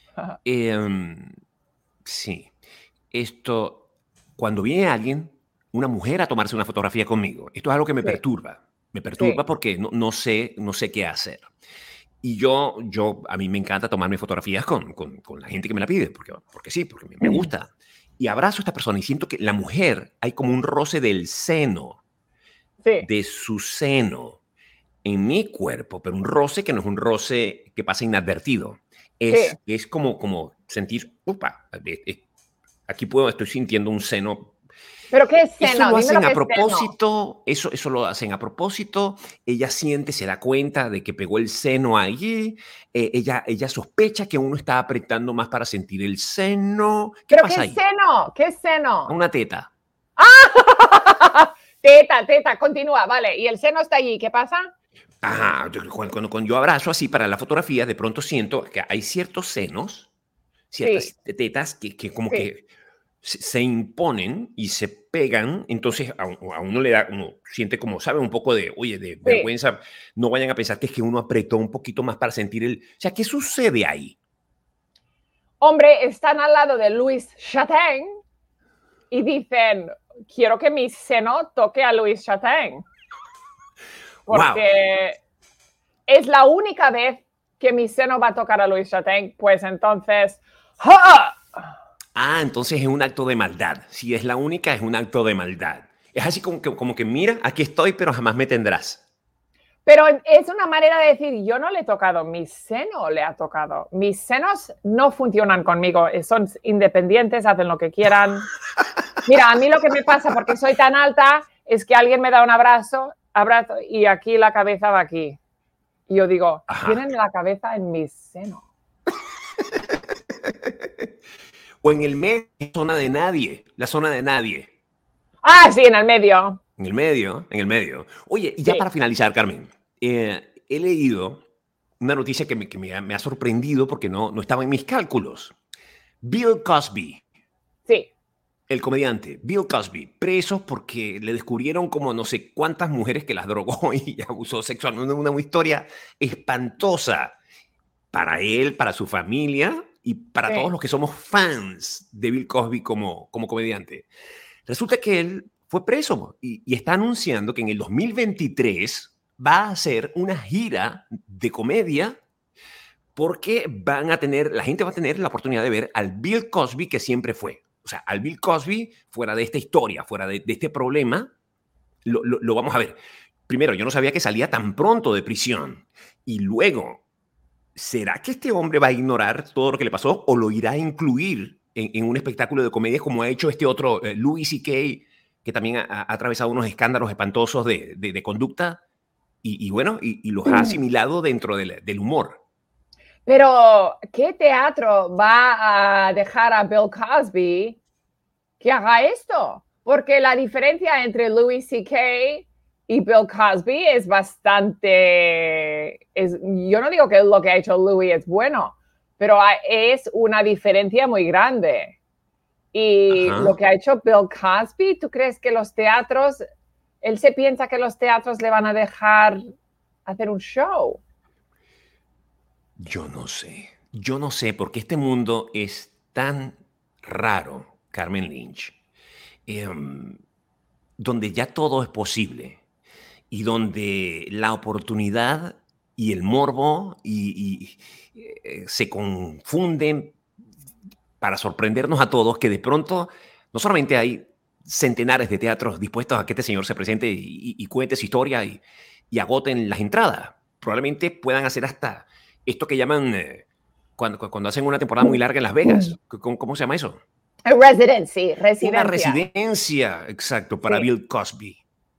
Sí. Cuando viene alguien, una mujer a tomarse una fotografía conmigo, esto es algo que me perturba. Me perturba porque no sé qué hacer. Y a mí me encanta tomarme fotografías con la gente que me la pide, porque sí, porque me gusta. Y abrazo a esta persona y siento que la mujer, hay como un roce del seno, de su seno, en mi cuerpo, pero un roce que no es un roce que pasa inadvertido. Es como sentir, aquí estoy sintiendo un seno. ¿Pero qué es seno? Eso lo hacen a propósito, eso lo hacen a propósito. Ella se da cuenta de que pegó el seno allí. Ella sospecha que uno está apretando más para sentir el seno. ¿Qué pasa ahí? ¿Qué es seno? Una teta. ¡Ah! Teta, continúa, vale. ¿Y el seno está allí? ¿Qué pasa? Ajá, cuando yo abrazo así para la fotografía, de pronto siento que hay ciertos senos, ciertas tetas que como que se imponen y se pegan, entonces a uno uno siente como, ¿sabe? Un poco de vergüenza. No vayan a pensar que es que uno apretó un poquito más para sentir o sea, ¿qué sucede ahí? Hombre, están al lado de Louis Chatain y dicen, quiero que mi seno toque a Louis Chatain. Porque es la única vez que mi seno va a tocar a Louis Chatain, pues entonces... ¡ja! Entonces es un acto de maldad. Si es la única, es un acto de maldad. Es así como que mira, aquí estoy, pero jamás me tendrás. Pero es una manera de decir, yo no le he tocado, mi seno le ha tocado. Mis senos no funcionan conmigo, son independientes, hacen lo que quieran. Mira, a mí lo que me pasa, porque soy tan alta, es que alguien me da un abrazo y aquí la cabeza va aquí. Y yo digo, tienen la cabeza en mi seno. O en el medio, la zona de nadie, la zona de nadie. Ah, sí, en el medio. En el medio, en el medio. Oye, y ya para finalizar, Carmen, he leído una noticia que me ha sorprendido porque no estaba en mis cálculos. Bill Cosby. Sí. El comediante Bill Cosby, preso porque le descubrieron como no sé cuántas mujeres que las drogó y abusó sexualmente. Una historia espantosa para él, para su familia y para todos los que somos fans de Bill Cosby como comediante. Resulta que él fue preso y está anunciando que en el 2023 va a hacer una gira de comedia porque la gente va a tener la oportunidad de ver al Bill Cosby que siempre fue. O sea, al Bill Cosby fuera de esta historia, fuera de este problema, lo vamos a ver. Primero, yo no sabía que salía tan pronto de prisión. Y luego, ¿será que este hombre va a ignorar todo lo que le pasó o lo irá a incluir en un espectáculo de comedia como ha hecho este otro Louis C.K., que también ha atravesado unos escándalos espantosos de conducta y los ha asimilado dentro del humor? Pero, ¿qué teatro va a dejar a Bill Cosby que haga esto? Porque la diferencia entre Louis C.K. y Bill Cosby es bastante... yo no digo que lo que ha hecho Louis es bueno, pero es una diferencia muy grande. Y lo que ha hecho Bill Cosby, ¿tú crees que los teatros... Él se piensa que los teatros le van a dejar hacer un show? Yo no sé, porque este mundo es tan raro, Carmen Lynch, donde ya todo es posible y donde la oportunidad y el morbo se confunden para sorprendernos a todos, que de pronto no solamente hay centenares de teatros dispuestos a que este señor se presente y cuente su historia y agoten las entradas. Probablemente puedan hacer hasta esto que llaman cuando hacen una temporada muy larga en Las Vegas. ¿Cómo se llama eso? Residencia. Una residencia, exacto, para Bill Cosby.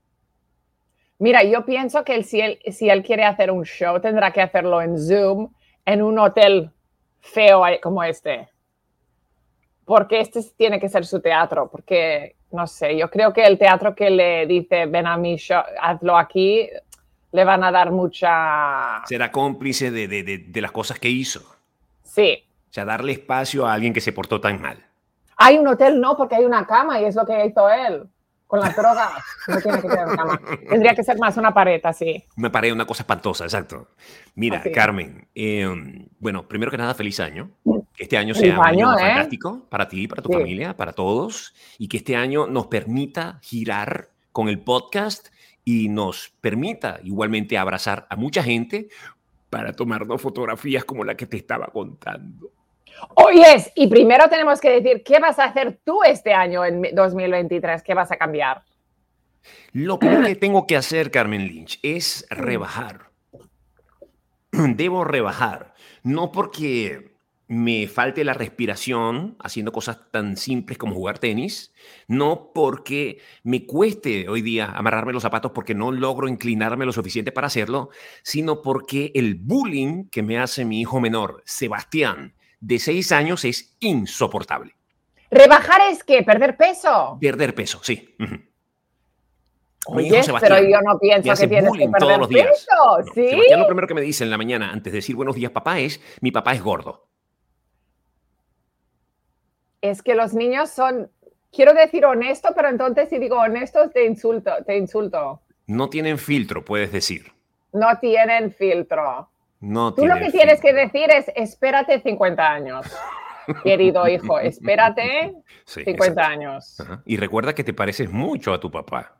Mira, yo pienso que si él quiere hacer un show, tendrá que hacerlo en Zoom, en un hotel feo como este. Porque este tiene que ser su teatro. Porque, no sé, yo creo que el teatro que le dice, ven a mi show, hazlo aquí, le van a dar mucha... Será cómplice de las cosas que hizo. Sí. O sea, darle espacio a alguien que se portó tan mal. Hay un hotel, no, porque hay una cama y es lo que hizo él. Con las drogas, no tiene que ser cama. Tendría que ser más una pared así. Una pared, una cosa espantosa, exacto. Mira, así. Carmen, bueno, primero que nada, feliz año. Que este año sea un año fantástico para ti, para tu familia, para todos. Y que este año nos permita girar con el podcast y nos permita igualmente abrazar a mucha gente para tomarnos fotografías como la que te estaba contando. Oyes, y primero tenemos que decir, ¿qué vas a hacer tú este año en 2023? ¿Qué vas a cambiar? Lo primero que tengo que hacer, Carmen Lynch, es rebajar. Debo rebajar. No porque me falte la respiración haciendo cosas tan simples como jugar tenis, no porque me cueste hoy día amarrarme los zapatos porque no logro inclinarme lo suficiente para hacerlo, sino porque el bullying que me hace mi hijo menor, Sebastián, de 6 años, es insoportable. ¿Rebajar es qué? ¿Perder peso? Perder peso, sí. Oye, pero yo no pienso que tienes que perder todos los días. Peso, no, ¿sí? Sebastián lo primero que me dice en la mañana, antes de decir buenos días papá, es mi papá es gordo. Es que los niños son, quiero decir honesto, pero entonces si digo honesto te insulto. No tienen filtro, puedes decir. No tienen filtro. No Tú lo que tienes que decir es, espérate 50 años, querido hijo, espérate 50 años. Ajá. Y recuerda que te pareces mucho a tu papá.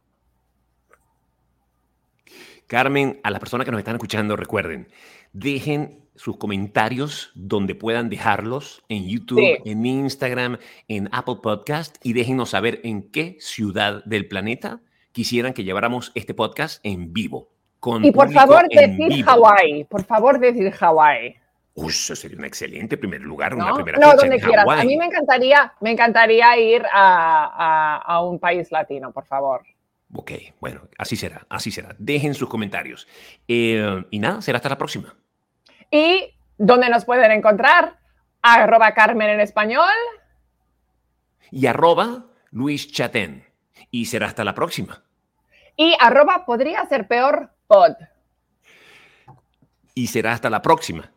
Carmen, a las personas que nos están escuchando, recuerden, dejen sus comentarios donde puedan dejarlos, en YouTube, en Instagram, en Apple Podcast, y déjennos saber en qué ciudad del planeta quisieran que lleváramos este podcast en vivo. Y por favor, decir Hawái. Por favor, decir Hawái. Uy, eso sería un excelente primer lugar, ¿No? una primera fecha donde en quieras. Hawái. A mí me encantaría ir a un país latino, por favor. Ok, bueno, así será, así será. Dejen sus comentarios. Y nada, será hasta la próxima. ¿Y dónde nos pueden encontrar? @Carmen en español. Y @Luis Chatén. Y será hasta la próxima. Y @podría ser peor pod. Y será hasta la próxima.